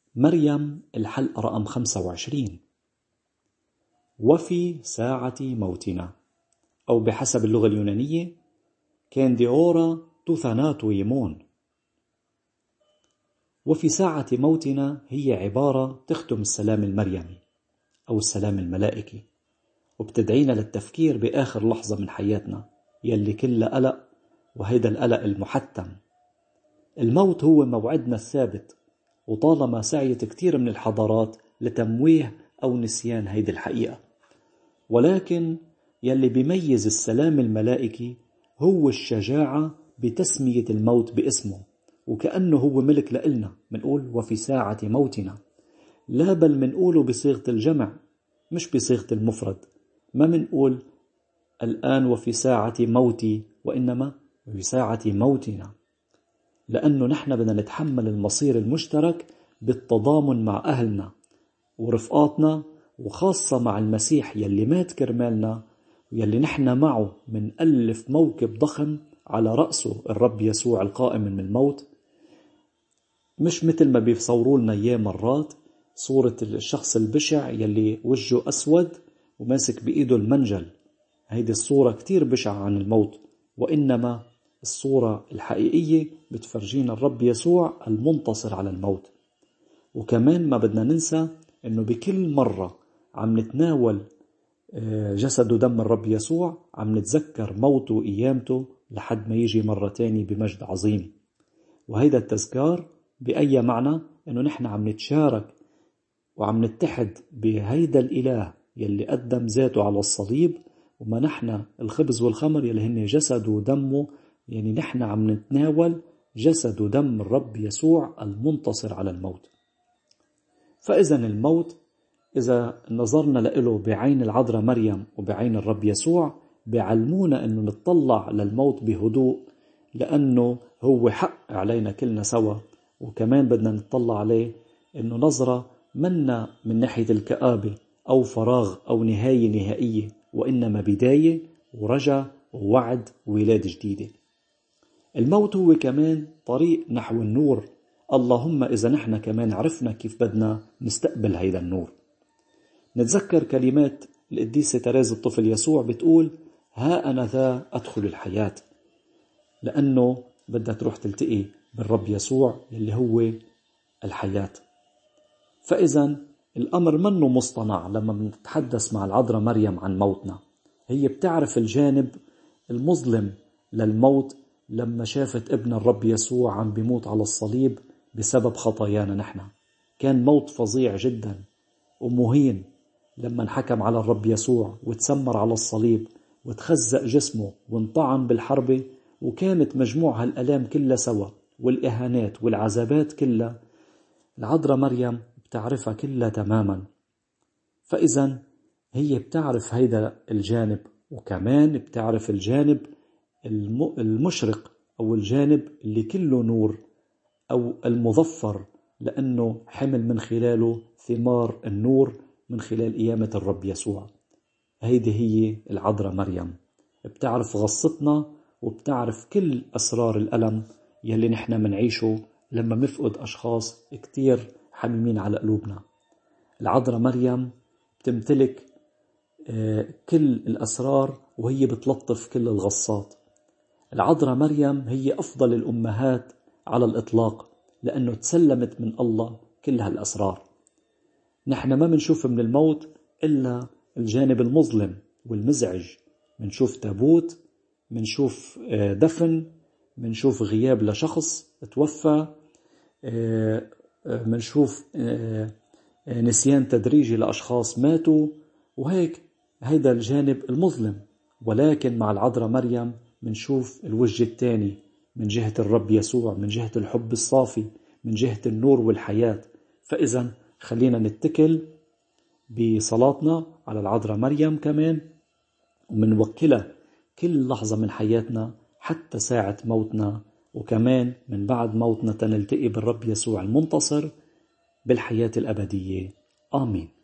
مريم الحلقة رقم 25. وفي ساعة موتنا، أو بحسب اللغة اليونانية كانديورا توثاناتو يمون. وفي ساعة موتنا هي عبارة تختم السلام المريمي أو السلام الملائكي، وبتدعينا للتفكير بآخر لحظة من حياتنا يلي كلها قلق، وهيدا القلق المحتم. الموت هو موعدنا الثابت، وطالما سعيت كتير من الحضارات لتمويه أو نسيان هيدي الحقيقة، ولكن يلي بيميز السلام الملائكي هو الشجاعة بتسمية الموت باسمه، وكأنه هو ملك لإلنا. منقول وفي ساعة موتنا، لا بل منقوله بصيغة الجمع مش بصيغة المفرد. ما منقول الآن وفي ساعة موتي، وإنما في ساعة موتنا، لأنه نحن بدنا نتحمل المصير المشترك بالتضامن مع أهلنا ورفقاتنا، وخاصة مع المسيح يلي مات كرمالنا، ويلي نحن معه من ألف موكب ضخم على رأسه الرب يسوع القائم من الموت. مش مثل ما بيصوروا لنا إياه مرات صورة الشخص البشع يلي وجهه أسود وماسك بإيده المنجل. هيدي الصورة كتير بشعة عن الموت، وإنما الصورة الحقيقية بتفرجينا الرب يسوع المنتصر على الموت. وكمان ما بدنا ننسى إنه بكل مرة عم نتناول جسد ودم الرب يسوع عم نتذكر موته وقيامته لحد ما يجي مرة تاني بمجد عظيم. وهيدا التذكار بأي معنى إنه نحن عم نتشارك وعم نتحد بهيدا الإله يلي قدم ذاته على الصليب، وما نحن الخبز والخمر يلي هن جسد ودمه، يعني نحن عم نتناول جسد ودم الرب يسوع المنتصر على الموت. فإذا الموت إذا نظرنا له بعين العذراء مريم وبعين الرب يسوع بيعلمونا أنه نتطلع للموت بهدوء، لأنه هو حق علينا كلنا سوا. وكمان بدنا نتطلع عليه أنه نظرة منا من ناحية الكآبة أو فراغ أو نهاية نهائية، وإنما بداية ورجع ووعد وولادة جديدة. الموت هو كمان طريق نحو النور، اللهم إذا نحن كمان عرفنا كيف بدنا نستقبل هيدا النور. نتذكر كلمات القديسة تريز الطفل يسوع بتقول ها أنا ذا أدخل الحياة، لأنه بدها تروح تلتقي بالرب يسوع اللي هو الحياة. فإذا الأمر منه مصطنع لما بنتحدث مع العذراء مريم عن موتنا. هي بتعرف الجانب المظلم للموت لما شافت ابن الرب يسوع عم بيموت على الصليب بسبب خطايانا نحن. كان موت فظيع جدا ومهين لما انحكم على الرب يسوع وتسمر على الصليب وتخزق جسمه وانطعن بالحربة، وكانت مجموع هالألام كلها سوا والإهانات والعذابات كلها العذراء مريم بتعرفها كلها تماما. فإذا هي بتعرف هيدا الجانب، وكمان بتعرف الجانب المشرق أو الجانب اللي كله نور أو المظفر، لأنه حمل من خلاله ثمار النور من خلال قيامة الرب يسوع. هيدي هي العذراء مريم، بتعرف غصتنا وبتعرف كل أسرار الألم يلي نحن منعيشه لما نفقد أشخاص كتير حميمين على قلوبنا. العذراء مريم بتمتلك كل الأسرار وهي بتلطف كل الغصات. العذراء مريم هي أفضل الأمهات على الإطلاق، لأنه تسلمت من الله كل هالأسرار. نحن ما منشوف من الموت إلا الجانب المظلم والمزعج. منشوف تابوت، منشوف دفن، منشوف غياب لشخص توفى، منشوف نسيان تدريجي لأشخاص ماتوا، وهيك هيدا الجانب المظلم. ولكن مع العذراء مريم منشوف الوجه الثاني من جهة الرب يسوع، من جهة الحب الصافي، من جهة النور والحياة. فإذا خلينا نتكل بصلاتنا على العذراء مريم كمان، ومنوكلها كل لحظة من حياتنا حتى ساعة موتنا، وكمان من بعد موتنا تنلتقي بالرب يسوع المنتصر بالحياة الأبدية. آمين.